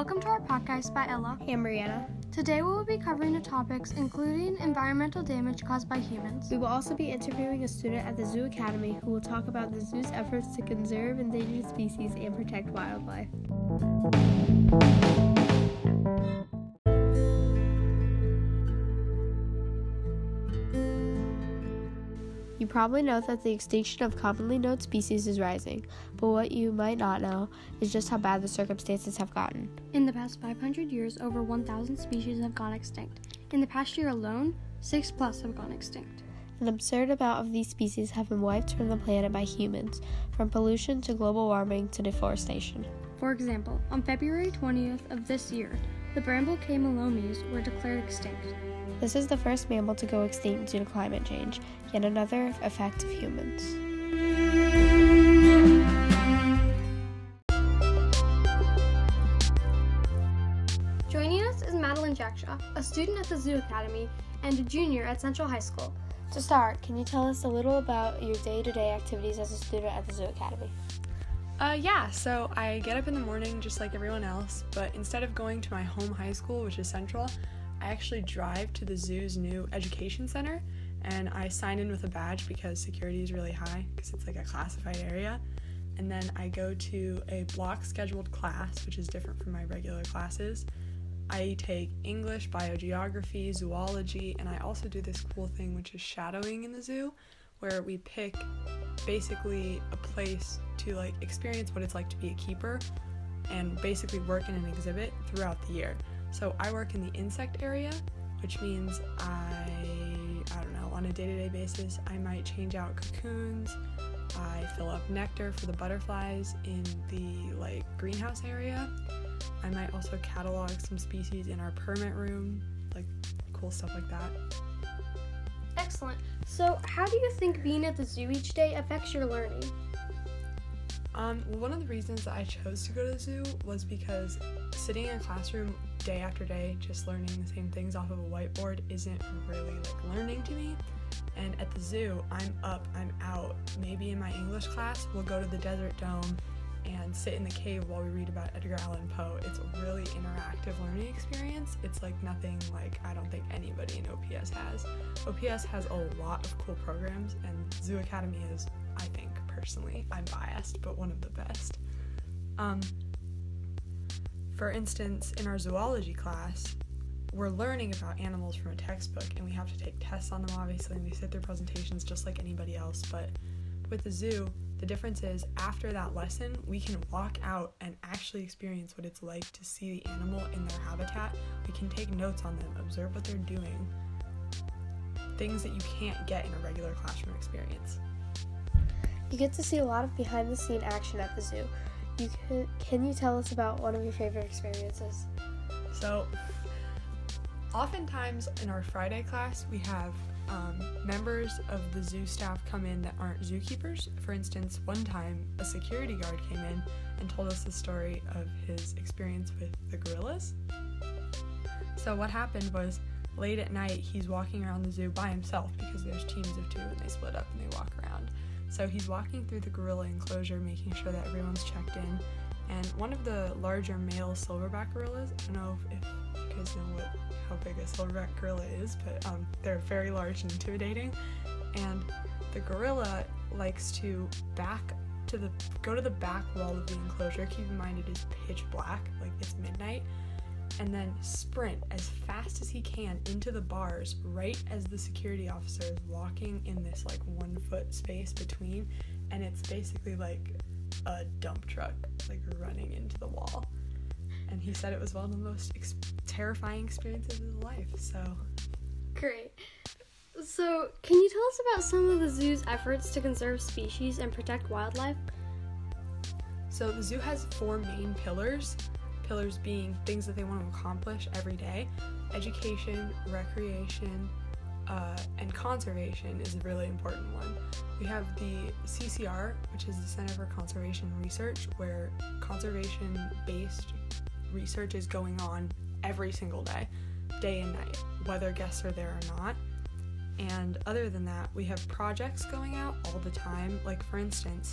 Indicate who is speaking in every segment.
Speaker 1: Welcome to our podcast by Ella
Speaker 2: and Mariana.
Speaker 1: Today we will be covering the topics including environmental damage caused by humans.
Speaker 2: We will also be interviewing a student at the Zoo Academy who will talk about the zoo's efforts to conserve endangered species and protect wildlife. You probably know that the extinction of commonly known species is rising, but what you might not know is just how bad the circumstances have gotten.
Speaker 1: In the past 500 years, over 1,000 species have gone extinct. In the past year alone, 6+ have gone extinct.
Speaker 2: An absurd amount of these species have been wiped from the planet by humans, from pollution to global warming to deforestation.
Speaker 1: For example, on February 20th of this year, the Bramble Cay Mallomies were declared extinct.
Speaker 2: This is the first mammal to go extinct due to climate change, yet another effect of humans.
Speaker 1: Joining us is Madeline Jackshaw, a student at the Zoo Academy and a junior at Central High School.
Speaker 2: To start, can you tell us a little about your day-to-day activities as a student at the Zoo Academy?
Speaker 3: So I get up in the morning just like everyone else, but instead of going to my home high school, which is Central, I actually drive to the zoo's new education center, and I sign in with a badge because security is really high because it's like a classified area. And then I go to a block scheduled class, which is different from my regular classes. I take English, biogeography, zoology, and I also do this cool thing which is shadowing in the zoo, where we pick basically a place to like experience what it's like to be a keeper and basically work in an exhibit throughout the year. So I work in the insect area, which means on a day-to-day basis, I might change out cocoons, I fill up nectar for the butterflies in the greenhouse area. I might also catalog some species in our permit room, cool stuff like that.
Speaker 1: Excellent. So how do you think being at the zoo each day affects your learning?
Speaker 3: One of the reasons that I chose to go to the zoo was because sitting in a classroom day after day, just learning the same things off of a whiteboard isn't really learning to me. And at the zoo, I'm up, I'm out. Maybe in my English class, we'll go to the Desert Dome and sit in the cave while we read about Edgar Allan Poe. It's a really interactive learning experience. It's nothing I don't think anybody in OPS has. OPS has a lot of cool programs, and Zoo Academy is, I think, personally, I'm biased, but one of the best. For instance, in our zoology class, we're learning about animals from a textbook, and we have to take tests on them, obviously, and we sit through presentations just like anybody else. But with the zoo, the difference is after that lesson, we can walk out and actually experience what it's like to see the animal in their habitat. We can take notes on them, observe what they're doing, things that you can't get in a regular classroom experience.
Speaker 2: You get to see a lot of behind-the-scene action at the zoo. Can you tell us about one of your favorite experiences?
Speaker 3: So, oftentimes in our Friday class, we have members of the zoo staff come in that aren't zookeepers. For instance, one time a security guard came in and told us the story of his experience with the gorillas. So what happened was, late at night, he's walking around the zoo by himself because there's teams of two and they split up and they walk around. So he's walking through the gorilla enclosure, making sure that everyone's checked in. And one of the larger male silverback gorillas, I don't know if you guys know how big a silverback gorilla is, but they're very large and intimidating. And the gorilla likes to go to the back wall of the enclosure. Keep in mind it is pitch black, it's midnight. And then sprint as fast as he can into the bars right as the security officer is walking in this 1 foot space between, and it's basically a dump truck running into the wall. And he said it was one of the most terrifying experiences of his life. So
Speaker 1: great. So can you tell us about some of the zoo's efforts to conserve species and protect wildlife?
Speaker 3: So the zoo has 4 main pillars being things that they want to accomplish every day. Education, recreation, and conservation is a really important one. We have the CCR, which is the Center for Conservation Research, where conservation-based research is going on every single day and night, whether guests are there or not. And other than that, we have projects going out all the time. For instance,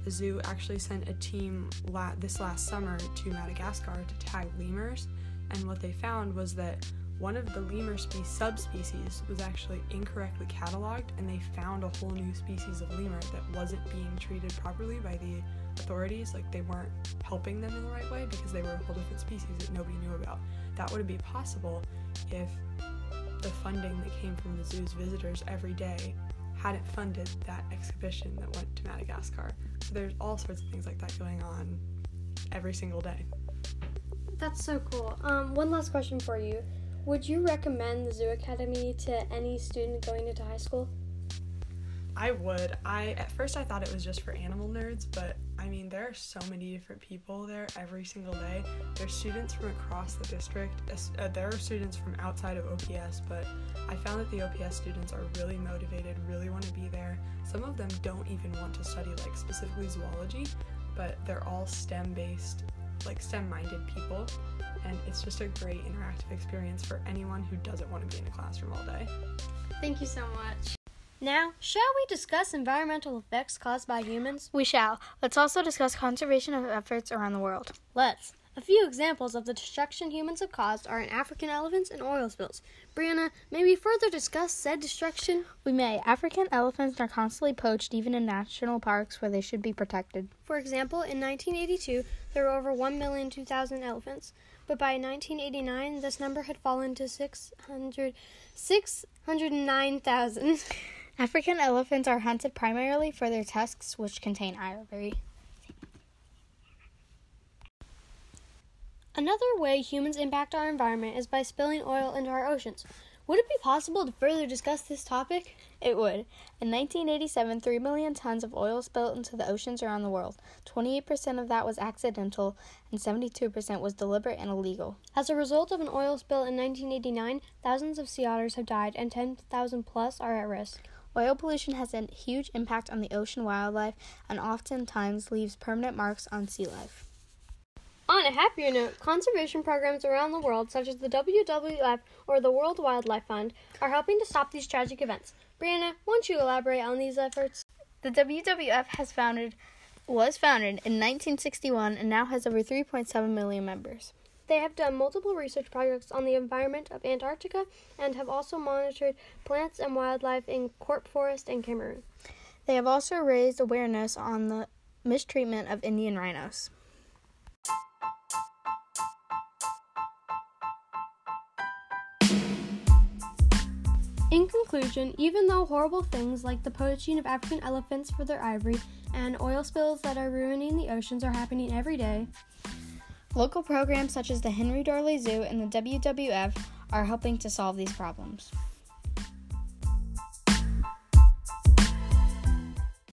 Speaker 3: the zoo actually sent a team this last summer to Madagascar to tag lemurs, and what they found was that one of the lemur subspecies was actually incorrectly cataloged, and they found a whole new species of lemur that wasn't being treated properly by the authorities. Like, they weren't helping them in the right way because they were a whole different species that nobody knew about. That wouldn't be possible if the funding that came from the zoo's visitors every day hadn't funded that exhibition that went to Madagascar. So there's all sorts of things like that going on every single day.
Speaker 1: That's so cool. One last question for you. Would you recommend the Zoo Academy to any student going into high school?
Speaker 3: I would. At first I thought it was just for animal nerds, but I mean, there are so many different people there every single day. There's students from across the district. There are students from outside of OPS, but I found that the OPS students are really motivated, really want to be there. Some of them don't even want to study, like, specifically zoology, but they're all STEM-based, like STEM-minded people, and it's just a great interactive experience for anyone who doesn't want to be in a classroom all day.
Speaker 1: Thank you so much. Now, shall we discuss environmental effects caused by humans?
Speaker 2: We shall. Let's also discuss conservation efforts around the world.
Speaker 1: Let's. A few examples of the destruction humans have caused are in African elephants and oil spills. Brianna, may we further discuss said destruction?
Speaker 2: We may. African elephants are constantly poached even in national parks where they should be protected.
Speaker 1: For example, in 1982, there were over 1,002,000 elephants, but by 1989, this number had fallen to 609,000.
Speaker 2: African elephants are hunted primarily for their tusks, which contain ivory.
Speaker 1: Another way humans impact our environment is by spilling oil into our oceans. Would it be possible to further discuss this topic?
Speaker 2: It would. In 1987, 3 million tons of oil spilled into the oceans around the world. 28% of that was accidental, and 72% was deliberate and illegal.
Speaker 1: As a result of an oil spill in 1989, thousands of sea otters have died, and 10,000 plus are at risk.
Speaker 2: Oil pollution has a huge impact on the ocean wildlife and oftentimes leaves permanent marks on sea life.
Speaker 1: On a happier note, conservation programs around the world, such as the WWF or the World Wildlife Fund, are helping to stop these tragic events. Brianna, won't you elaborate on these efforts?
Speaker 2: The WWF was founded in 1961 and now has over 3.7 million members.
Speaker 1: They have done multiple research projects on the environment of Antarctica and have also monitored plants and wildlife in Corp Forest in Cameroon.
Speaker 2: They have also raised awareness on the mistreatment of Indian rhinos.
Speaker 1: In conclusion, even though horrible things like the poaching of African elephants for their ivory and oil spills that are ruining the oceans are happening every day,
Speaker 2: local programs such as the Henry Dorley Zoo and the WWF are helping to solve these problems.